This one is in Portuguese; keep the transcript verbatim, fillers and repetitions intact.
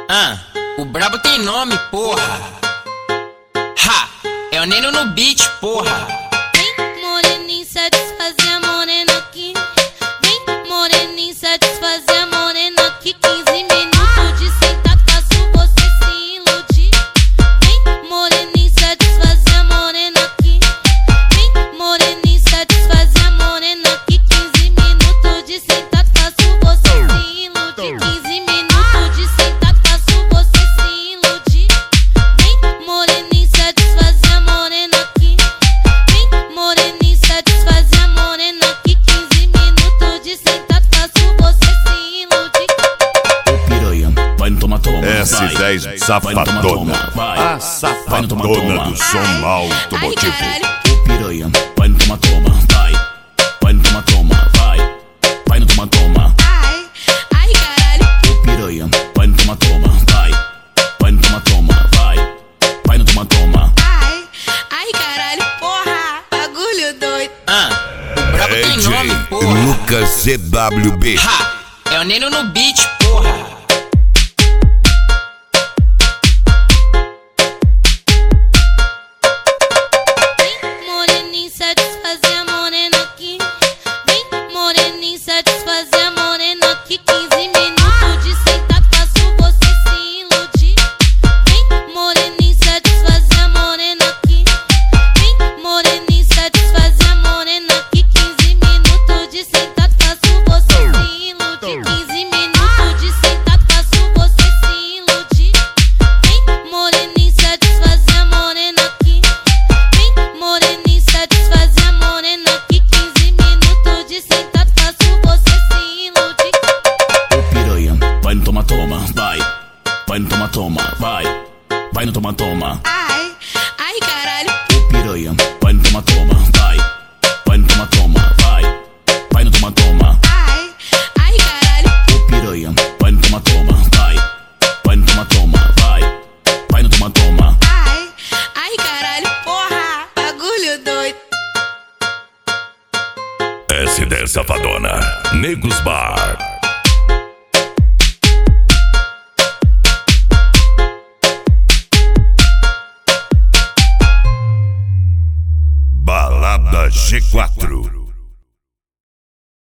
Ah, o brabo tem nome, porra. Ha, é o Neno no beat, porra. Vem, moreninho, satisfazer a morena aqui. Vem, moreninho, satisfazer a morena aqui. quinze minutos de sentado, faço você se iludir. Vem, moreninho, satisfazer a morena aqui. Vem, moreninho, satisfazer a morena aqui. quinze minutos de sentado, faço você se iludir. quinze minutos de sentado, faço você se iludir. Vem, moreninho, satisfazer a morena aqui. Vem, moreninho, satisfazer a morena aqui. quinze minutos de sentado, faço você se iludir. Ô piranha, vai no toma toma. S dez vai. Safadona, Vai. a safadona do som automotivo. Ô piranha, vai no toma toma. Vai. Vai no toma toma. Vai. Vai no toma toma. Ai, ai, caralho. Ô piranha, vai no toma toma. Vai. Vai no toma toma. Vai. Vai no toma toma. Ai, ai, caralho. Porra, bagulho doido. Ah, o brabo tem nome, D J porra. Lucas C W B. Ha, é o Neno no beat, porra. Vem, moreninho, satisfazer a morena aqui. Vem, moreninho, satisfazer a morena aqui. quinze minutos de sentado, faço você se iludir. Vem, moreninho, satisfazer a morena aqui. Vem, moreninho, satisfazer a morena aqui. quinze minutos de sentado, faço você se iludir. quinze minutos de sentado, faço você se iludir. Vem, moreninho, satisfazer a morena aqui. Vem, moreninho, satisfazer a morena aqui. quinze minutos de sentado, faço você se iludir. Ô piranha, vai no toma toma. Vai. Vai no toma toma. Vai. Vai no toma toma. Ai, ai, caralho. Ô piranha, vai no toma toma. Vai. Vai no toma toma. Vai. Vai no toma toma. Ai, ai, caralho. Ô piranha, vai no toma toma. Vai. Vai no toma toma. Vai. Vai no toma toma. Ai, ai, caralho. Porra, bagulho doido. S dez Safadona, Negros Bar. Balada G quatro.